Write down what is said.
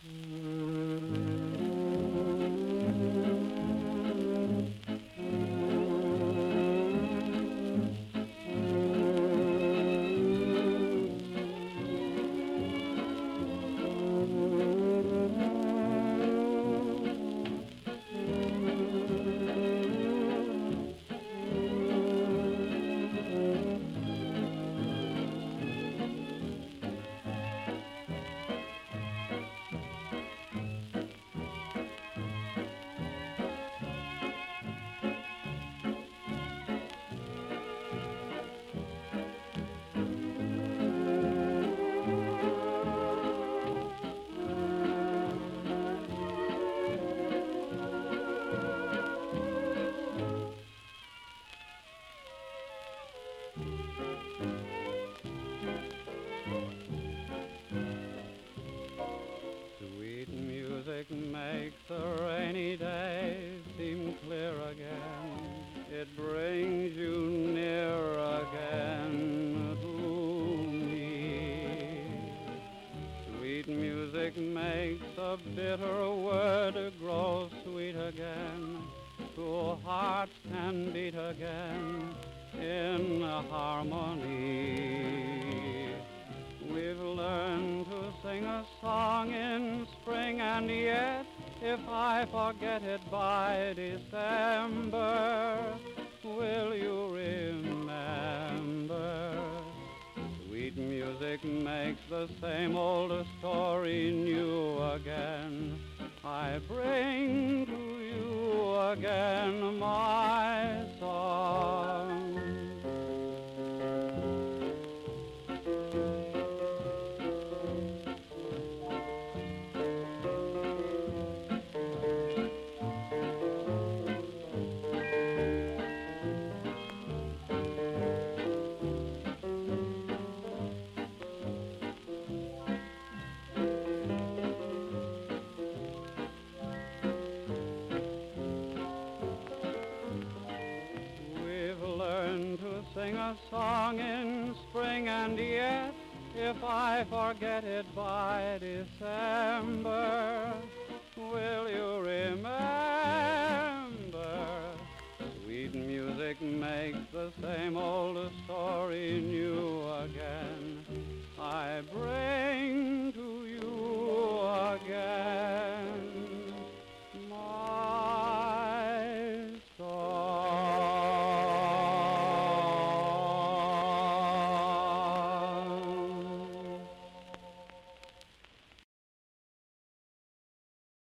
Sweet music makes the rainy day seem clear again. It brings you near again to me. Sweet music makes a bitter word grow sweet again. Two hearts can beat again in harmony. We've learned to sing a song in spring, and yet if I forget it by December, will you remember? Sweet music makes the same old story new again. I bring to you again my song. Learn to sing a song in spring, and yet if I forget it by December, will you remember? Sweet music makes the same old story new again. I bring